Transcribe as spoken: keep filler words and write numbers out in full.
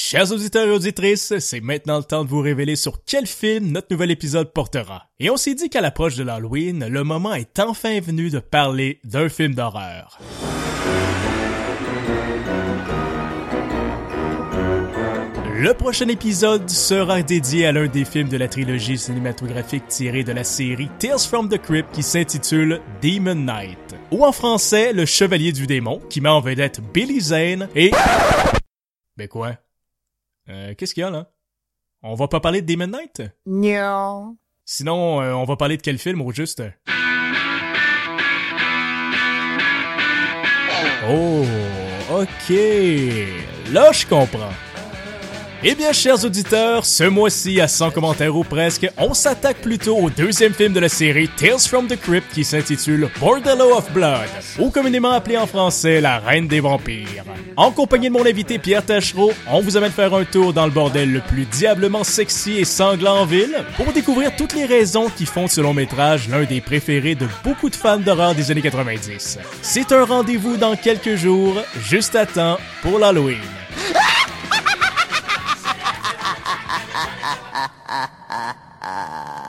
Chers auditeurs et auditrices, c'est maintenant le temps de vous révéler sur quel film notre nouvel épisode portera. Et on s'est dit qu'à l'approche de l'Halloween, le moment est enfin venu de parler d'un film d'horreur. Le prochain épisode sera dédié à l'un des films de la trilogie cinématographique tirée de la série Tales from the Crypt qui s'intitule Demon Knight. Ou en français, Le Chevalier du Démon, qui met en vedette Billy Zane et... Ben quoi? Euh, qu'est-ce qu'il y a là? On va pas parler de Demon Knight? Non. Sinon, euh, on va parler de quel film au juste? Oh, ok. Là, je comprends. Eh bien, chers auditeurs, ce mois-ci, à cent commentaires ou presque, on s'attaque plutôt au deuxième film de la série Tales from the Crypt qui s'intitule Bordello of Blood, ou communément appelé en français La Reine des Vampires. En compagnie de mon invité Pierre Tachereau, on vous amène faire un tour dans le bordel le plus diablement sexy et sanglant en ville pour découvrir toutes les raisons qui font de ce long métrage l'un des préférés de beaucoup de fans d'horreur des années quatre-vingt-dix. C'est un rendez-vous dans quelques jours, juste à temps pour l'Halloween. Ha ha ha ha.